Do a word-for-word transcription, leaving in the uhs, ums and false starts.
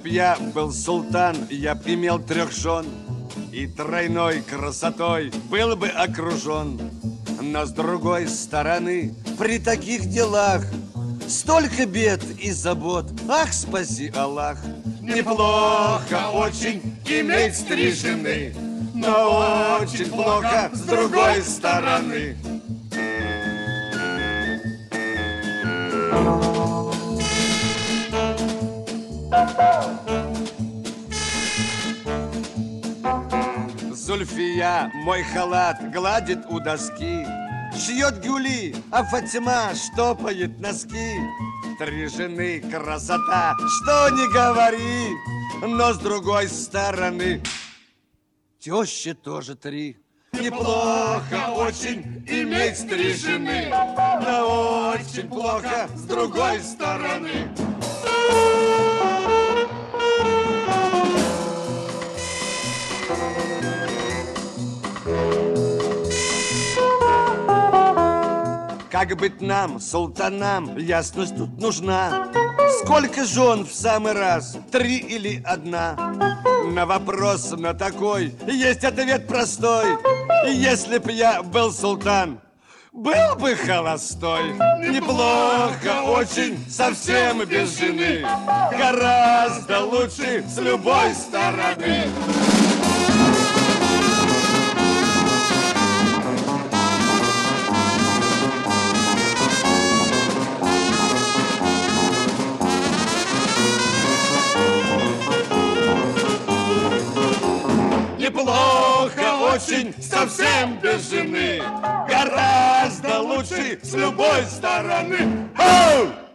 б я был султан, я б имел трех жен и тройной красотой был бы окружен. Но с другой стороны, при таких делах столько бед и забот, ах, спаси Аллах. Неплохо очень иметь три жены, но очень плохо с другой стороны. Зульфия мой халат гладит у доски, шьет гюли, а Фатима штопает носки. Три жены красота, что не говори, но с другой стороны тещи тоже три. Неплохо очень иметь три жены, но очень плохо с другой стороны. Как быть нам, султанам, ясность тут нужна. Сколько жен в самый раз, три или одна? На вопрос на такой есть ответ простой. Если б я был султан, был бы холостой. Неплохо очень, совсем без жены, гораздо лучше с любой стороны. Неплохо очень, совсем без жены, гораздо лучше с любой стороны. Оу!